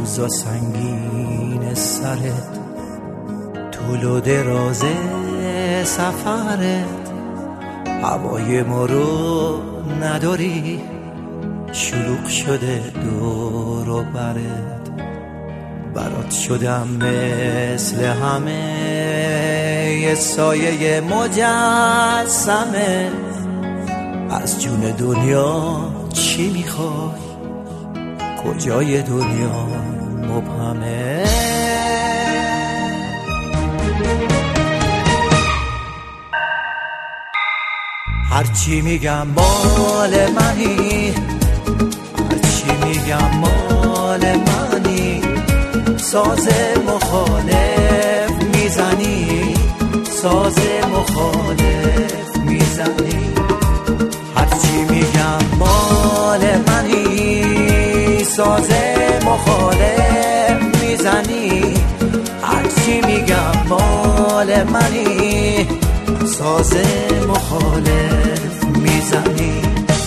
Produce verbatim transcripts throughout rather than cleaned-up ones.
روزا سنگین سرت، طول و دراز سفرت، هوای ما رو نداری، شلوغ شده دور و برت. برات شدم مثل همه، یه سایه مجسمه. از جون دنیا چی میخوای؟ کجای دنیا مبهمه. هرچی میگم مال منی، هرچی میگم مال منی، ساز مخالف میزنی، ساز مخالف میزنی. هرچی میگم مال منی، ساز مخالف میزنی. هرچی میگم مال منی، ساز مخالف میزنی.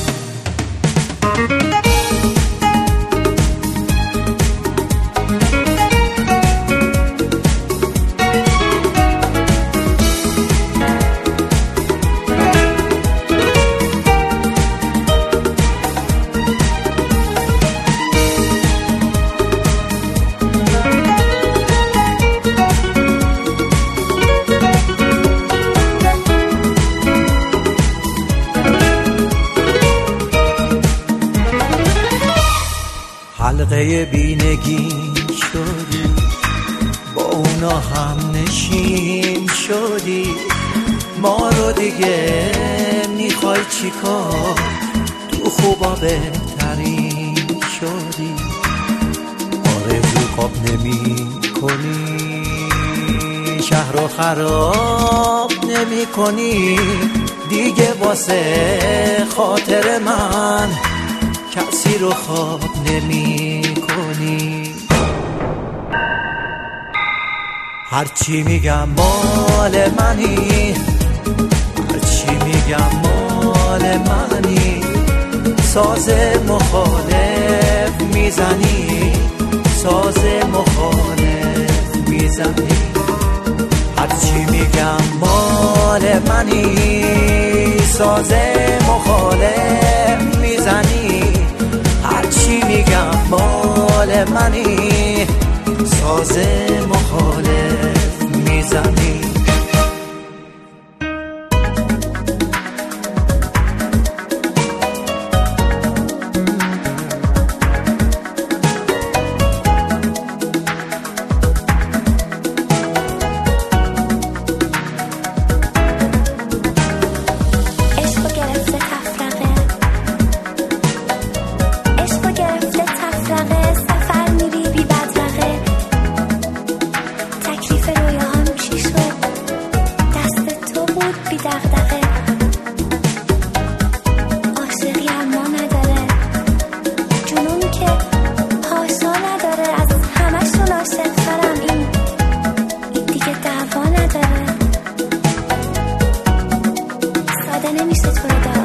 حلقه بینگی شدی، با اونا هم نشین شدی. ما رو دیگه میخوای چیکار؟ تو خوبا بهترین شدی. آرزو خواب نمی کنی، شهر رو خراب نمی کنی دیگه. واسه خاطر من کسی رو خواب نمی کنی. هرچی میگم مال منی، هرچی میگم مال منی، ساز مخالف میزنی، ساز مخالف میزنی. هرچی میگم مال منی، ساز مخالف میزنی. هرچی میگم مال منی، ساز مخالف میزنی. عاشقی اما نداره جنون که پاشا نداره. از همشون عاشق ترم، این این دیگه دعوا نداره. ساده نمیشه تو رو داره